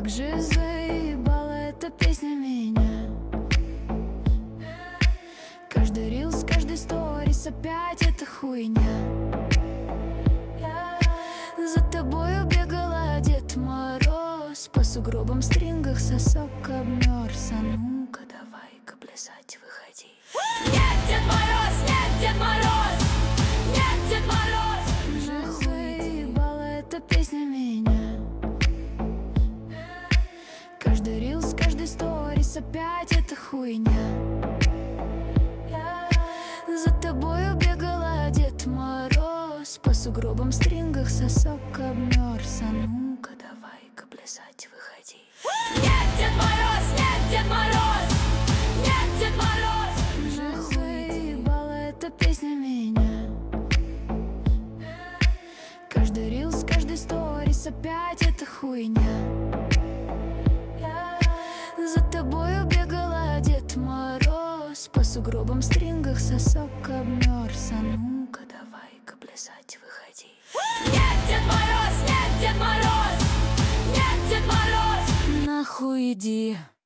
Как же заебала эта песня меня. Каждый рилс, каждый сторис, опять эта хуйня. За тобою бегала Дед Мороз, по сугробам, стрингах сосок обмерз. А ну-ка давай-ка плясать выходи. Нет, Дед Мороз, нет, Дед Мороз, нет, Дед Мороз. Уже заебала эта песня меня. Каждый рилс, каждый сторис, опять эта хуйня. За тобою бегала Дед Мороз, по сугробам, стрингах сосок обмерз. А ну-ка давай-ка плясать выходи. Нет, Дед Мороз, нет, Дед Мороз, нет, Дед Мороз. Уже заебала эта песня меня. Каждый рилс, каждый сторис, опять эта хуйня. За тобою бегала Дед Мороз, по сугробам, стрингах сосок обмерз. А ну-ка давай-ка плясать выходи. Нет, Дед Мороз, нет, Дед Мороз, нет, Дед Мороз. Нахуй иди.